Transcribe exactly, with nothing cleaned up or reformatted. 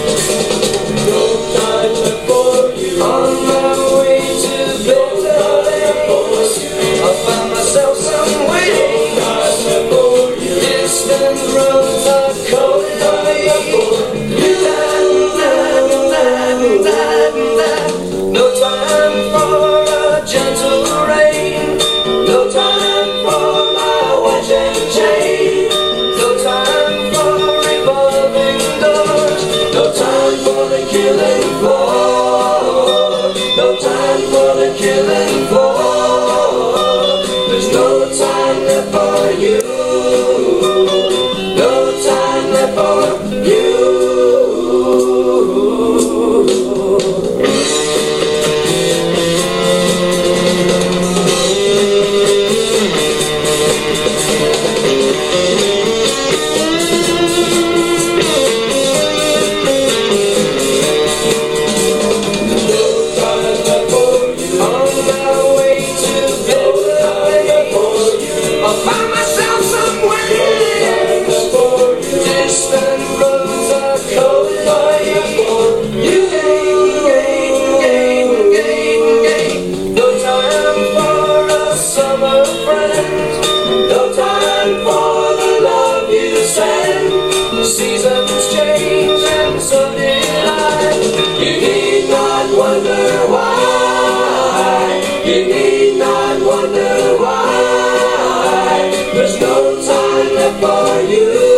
No time left for you. On my way to bed, I'll find myself somewhere. No time left for you. Distant roads are calling me. No time for a gentle rain. No time for my watch and chain. No time for revolving doors. No time for the killing floor. No time for the killing floor. There's no time left for you. No time left for you. Seasons change and so did I. You need not wonder why. You need not wonder why. There's no time left for you.